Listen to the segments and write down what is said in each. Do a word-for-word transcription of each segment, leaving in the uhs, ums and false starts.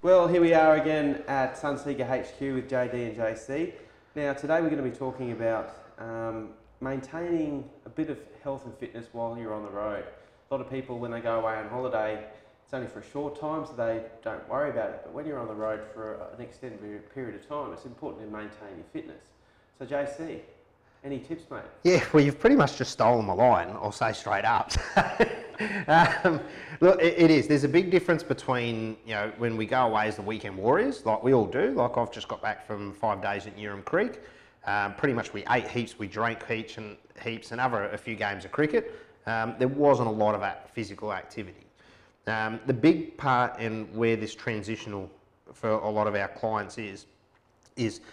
Well, here we are again at Sunseeker H Q with J D and J C. Now, today we're going to be talking about um, maintaining a bit of health and fitness while you're on the road. A lot of people, when they go away on holiday, it's only for a short time, so they don't worry about it. But when you're on the road for an extended period of time, it's important to maintain your fitness. So, J C, any tips, mate? Yeah, well, you've pretty much just stolen my line, I'll say straight up. um, look, it, it is. There's a big difference between, you know, when we go away as the weekend warriors, like we all do. Like I've just got back from five days at Newham Creek. Um, pretty much we ate heaps, we drank heaps and heaps and other a few games of cricket. Um, there wasn't a lot of that physical activity. Um, the big part in where this transitional for a lot of our clients is, is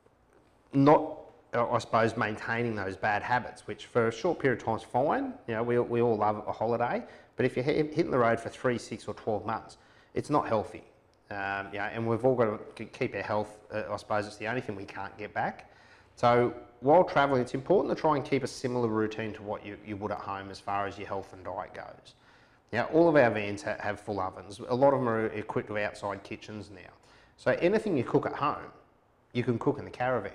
not, I suppose, maintaining those bad habits, which for a short period of time is fine. You know, we, we all love a holiday, but if you're hitting the road for three, six or twelve months, it's not healthy. Um, yeah, and we've all got to keep our health. Uh, I suppose it's the only thing we can't get back. So while travelling, it's important to try and keep a similar routine to what you, you would at home as far as your health and diet goes. Now, all of our vans ha have full ovens. A lot of them are equipped with outside kitchens now. So anything you cook at home, you can cook in the caravan.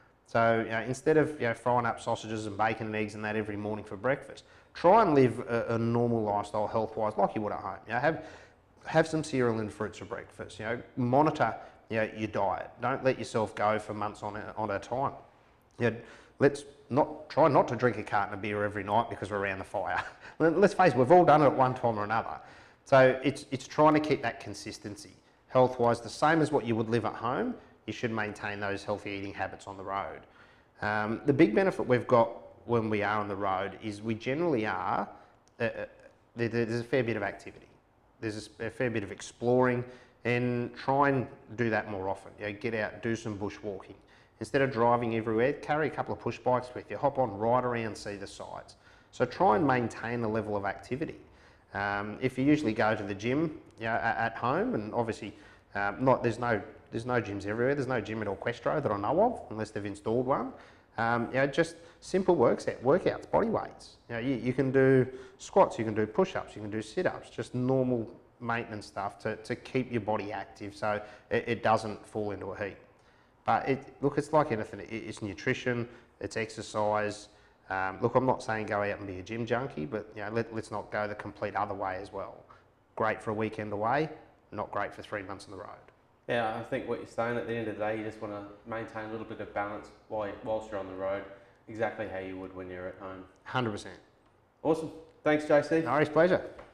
So you know, instead of you know, frying up sausages and bacon and eggs and that every morning for breakfast, try and live a, a normal lifestyle health-wise like you would at home. You know, have, have some cereal and fruits for breakfast. You know, monitor you know, your diet. Don't let yourself go for months on a, on a time. You know, let's not try not to drink a carton of beer every night because we're around the fire. Let's face it, we've all done it at one time or another. So it's, it's trying to keep that consistency. Health-wise, the same as what you would live at home, you should maintain those healthy eating habits on the road. Um, the big benefit we've got when we are on the road is we generally are, uh, uh, there, there's a fair bit of activity. There's a, a fair bit of exploring, and try and do that more often. You know, get out, do some bushwalking. Instead of driving everywhere, carry a couple of push bikes with you, hop on, ride around, see the sights. So try and maintain the level of activity. Um, if you usually go to the gym you know, at, at home, and obviously um, not, there's no There's no gyms everywhere. There's no gym at Equestro that I know of, unless they've installed one. Um, you know, just simple works, workouts, body weights. You know, you, you can do squats, you can do push-ups, you can do sit-ups, just normal maintenance stuff to, to keep your body active so it, it doesn't fall into a heap. But it, look, it's like anything. It, it's nutrition, it's exercise. Um, look, I'm not saying go out and be a gym junkie, but you know, let, let's not go the complete other way as well. Great for a weekend away, not great for three months on the road. Yeah, I think what you're saying, at the end of the day, you just want to maintain a little bit of balance while, whilst you're on the road, exactly how you would when you're at home. one hundred percent. Awesome. Thanks, J C. No worries, pleasure.